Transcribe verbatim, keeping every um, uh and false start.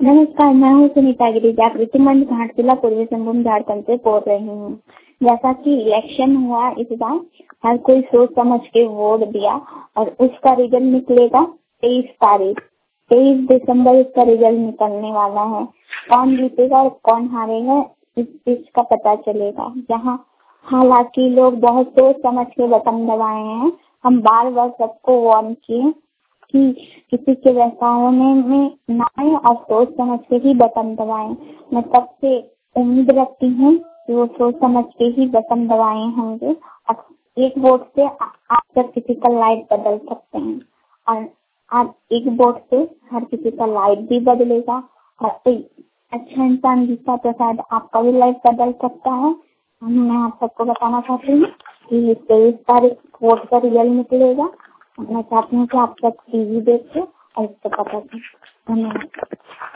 नमस्कार, मैं हूँ सुनीता गिरी, जागृति मंच घाटशिला पूर्वी सिंहभूम झारखंड से बोल रही हूँ। जैसा कि इलेक्शन हुआ इस बार, हर कोई सोच समझ के वोट दिया और उसका रिजल्ट निकलेगा तेईस तारीख तेईस दिसंबर इसका रिजल्ट निकलने वाला है। कौन जीतेगा और कौन हारेगा इस चीज का पता चलेगा। जहाँ हालांकि लोग बहुत सोच समझ के बटन दबाए हैं, हम बार बार सबको वार्न किए कि किसी के बहकावे में न आए और सोच समझ के ही बटन दबाएं। मैं तब से उम्मीद रखती हूँ कि वो सोच समझ के ही बटन दबाए होंगे और एक वोट से आप सब किसी का लाइफ बदल सकते हैं और आप एक वोट से हर किसी का लाइफ भी बदलेगा और कोई अच्छा इंसान जीता तो शायद आपका भी लाइफ बदल सकता है। मैं आप सबको बताना चाहती हूँ कि तेईस तारीख वोट का रिजल्ट निकलेगा। मैं चाहती हूँ कि आप सब टीवी देखें और इसको पता करें। धन्यवाद।